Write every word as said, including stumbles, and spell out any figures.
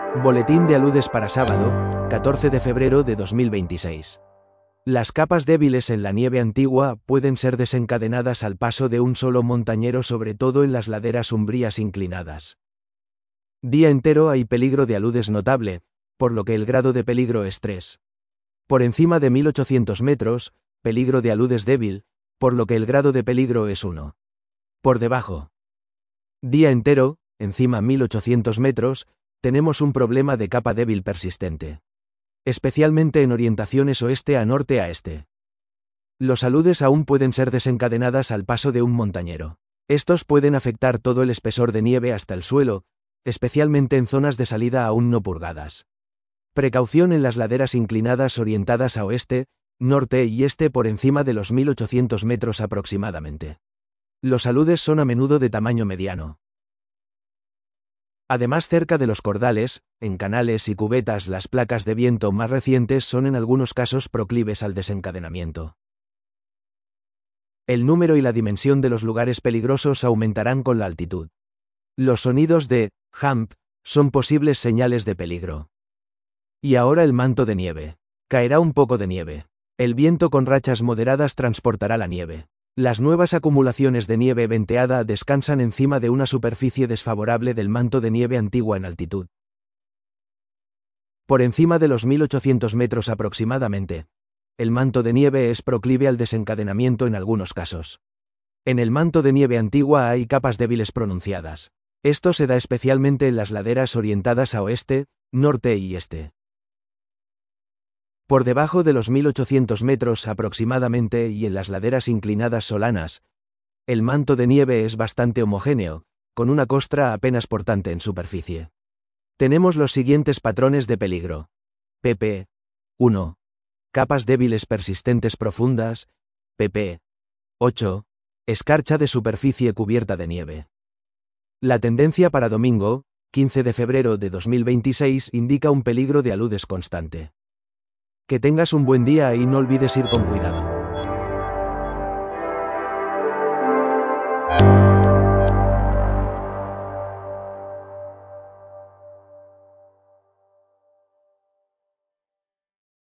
Boletín de aludes para sábado, catorce de febrero de dos mil veintiséis. Las capas débiles en la nieve antigua pueden ser desencadenadas al paso de un solo montañero, sobre todo en las laderas umbrías inclinadas. Día entero hay peligro de aludes notable, por lo que el grado de peligro es tres. Por encima de mil ochocientos metros, peligro de aludes débil, por lo que el grado de peligro es uno. Por debajo. Día entero, encima mil ochocientos metros, tenemos un problema de capa débil persistente. Especialmente en orientaciones oeste a norte a este. Los aludes aún pueden ser desencadenadas al paso de un montañero. Estos pueden afectar todo el espesor de nieve hasta el suelo, especialmente en zonas de salida aún no purgadas. Precaución en las laderas inclinadas orientadas a oeste, norte y este por encima de los mil ochocientos metros aproximadamente. Los aludes son a menudo de tamaño mediano. Además, cerca de los cordales, en canales y cubetas, las placas de viento más recientes son en algunos casos proclives al desencadenamiento. El número y la dimensión de los lugares peligrosos aumentarán con la altitud. Los sonidos de «hump» son posibles señales de peligro. Y ahora el manto de nieve. Caerá un poco de nieve. El viento con rachas moderadas transportará la nieve. Las nuevas acumulaciones de nieve venteada descansan encima de una superficie desfavorable del manto de nieve antigua en altitud. Por encima de los mil ochocientos metros aproximadamente, el manto de nieve es proclive al desencadenamiento en algunos casos. En el manto de nieve antigua hay capas débiles pronunciadas. Esto se da especialmente en las laderas orientadas a oeste, norte y este. Por debajo de los mil ochocientos metros aproximadamente y en las laderas inclinadas solanas, el manto de nieve es bastante homogéneo, con una costra apenas portante en superficie. Tenemos los siguientes patrones de peligro. pp. uno. Capas débiles persistentes profundas. pp. ocho. Escarcha de superficie cubierta de nieve. La tendencia para domingo, quince de febrero de dos mil veintiséis, indica un peligro de aludes constante. Que tengas un buen día y no olvides ir con cuidado.